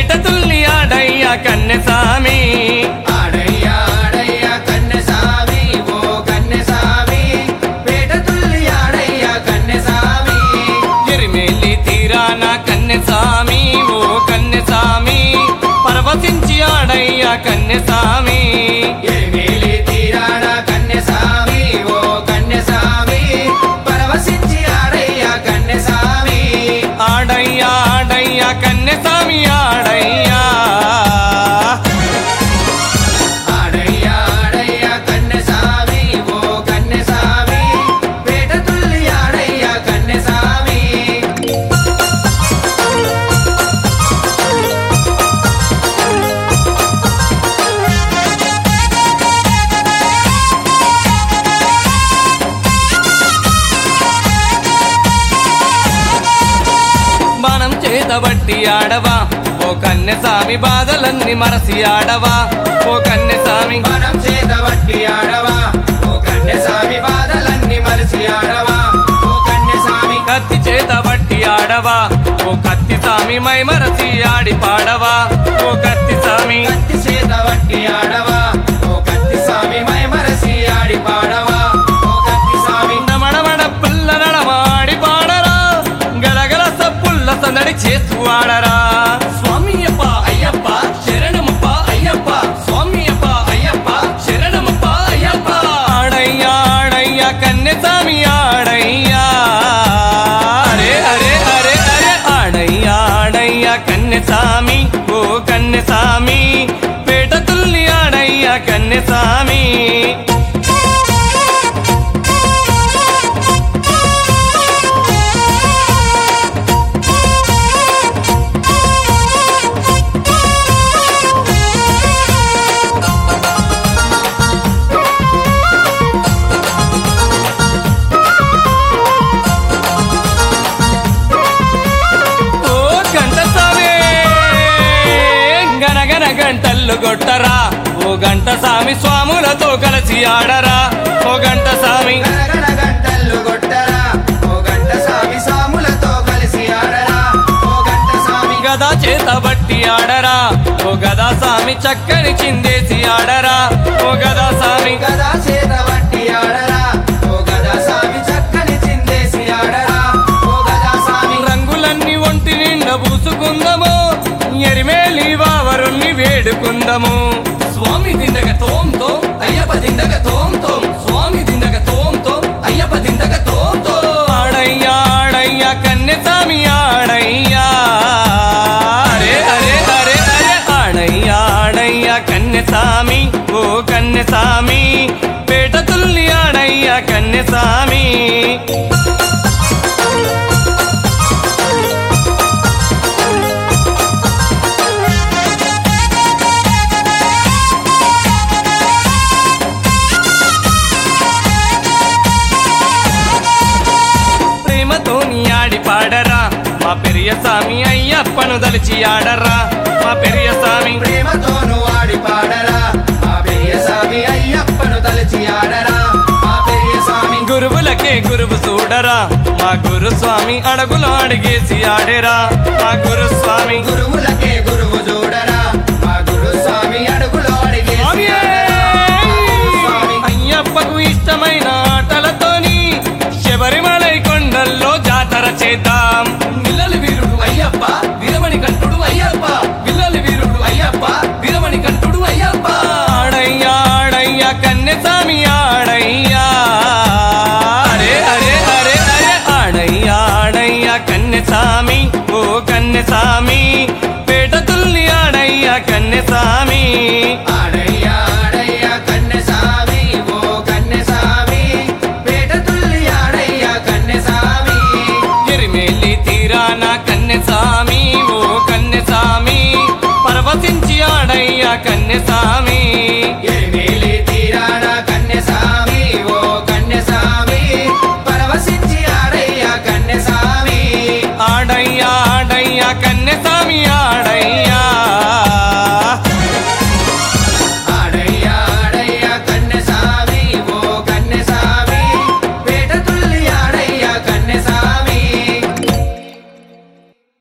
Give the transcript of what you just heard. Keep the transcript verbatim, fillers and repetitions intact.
పేట తుల్లి ఆడయ్య కన్నెసామి ఆడయ్య ఆడయ్య కన్నెసామి ఓ కన్నెసామి పేట తుల్లి ఆడయ్య కన్నెసామి ఎరిమేలి తీరాన కన్నెసామి ఓ కన్నెసామి పరవశించి ఆడయ్య కన్నెసామి ఎరిమేలి తీరాన కన్నెసామి ఓ కన్నెసామి పరవశించి ఆడయ్య కన్నెసామి ఆడయ్య ఆడయ్య కన్నెసామి ఆడయ్య ఆడయ్య ఆడయ్య కన్నెసామి ఓ కన్నెసామి పేట తుల్లి ఆడయ్య కన్నెసామి మనం చేతబట్టి ఆడవా ఓ కన్నెసామి బాధలన్నీ మరసి ఆడవా ఓ కన్నెసామి మనం చేతబట్టి ఆడవా ఓ కన్నెసామి బాధలన్నీ మరిచి ఆడవా ఓ కన్నెసామి కత్తి చేతబట్టి ఆడవా ఓ కత్తి సామి మై మరసి ఆడి పాడవా ఓ కత్తి సామి కత్తి చేతబట్టి ఆడవా ఓ కత్తి సామి మై మరసి ఆడి పాడవా ఓ కత్తి సామి నమడమడ పుల్ల నడమాడి పాడరా గలగల సప్పుల్ల సందడి చేస్తూ ఆడరా స్వామి అప్ప అయ్యప్ప శరణమప్ప అయ్యప్ప స్వామి అప్ప అయ్యప్ప శరణమప్ప అయ్యప్ప ఆడయ్య ఆడయ్య కన్నెసామి ఆడయ్యా అరే అరే అరే అరే ఆడయ్య ఆడయ్య కన్నెసామి ఓ కన్నెసామి పేట తుల్లి ఆడయ్య కన్నెసామి ఓ గంటసామి గనగన గంటలు కొట్టరా ఓ గంటసామి స్వాములతో కలిసి ఆడరా ఓ గంటసామి గణగణ గంటలు కొట్టరా ఓ గంట సామి సాములతో కలిసి ఆడరా ఓ గంట సామి గదా చేత బట్టి ఆడరా ఓ గదా సామి చక్కని చిందేసి ఆడరా ఓ గదా సామి గదా చేత బట్టి ఆడరా ఓ గదా సామి చక్కని చిందేసి ఆడరా ఓ గదా సామి రంగులన్నీ ఒంటి నిండా పూసుకుందము ఎరిమేలి వావరుణ్ణి వేడుకుందము స్వామి దిండగ తోం తోం అయ్యప్ప దిండగ తోం తోం స్వామి దిండగ తోం తోం అయ్యప్ప దిండగ తోం తోం ఆడయ్య ఆడయ్య కన్నెసామి ఆడయ్యా అరే అరే అరే అరే ఆడయ్య ఆడయ్య కన్నెసామి ఓ కన్నెసామి పేట తుల్లి ఆడయ్య కన్నెసామి ప్రేమతోని ఆడి పాడరా మా పెరియ సామి అయ్యప్పను దలిచి ఆడరా మా పెరియ సామి ప్రేమతోను ఆడి పాడరా మా పెరియ సామి అయ్యప్పను తలచి ఆడరా మా పెరియ సామి గురువులకే గురువు చూడరా మా గురు స్వామి అడుగులు అడిగేసి ఆడేరా మా గురు స్వామి గురువులకే గురువు చూడరా మా గురు స్వామి అడుగులో అడిగే అయ్యప్పకు ఇష్టమైన ఆటలతోని శబరిమలై కొండల్లో జాతర చేద్దాం పిల్లలు వీరుడు అయ్యప్ప వీరమణి కంటుడు అయ్యప్ప పిల్లలు వీరుడు అయ్యప్ప వీరమణి కంటుడు అయ్యప్ప ఆడయ్య ఆడయ్య కన్నెసామి ఆడయ్యా అరే అరే అరే అరే ఆడయ్య ఆడయ్య కన్నెసామి ఓ కన్నెసామి పేట తుల్లి ఆడయ్య కన్నెసామి ఆడయ్య ఆడయ్య కన్నెసామి ఓ కన్నెసామి పేట తుల్లి ఆడయ్య కన్నెసామి ఎరిమేలి తీరాన కన్నెసామి ఓ కన్నెసామి పరవశించి ఆడయ్య కన్నెసామి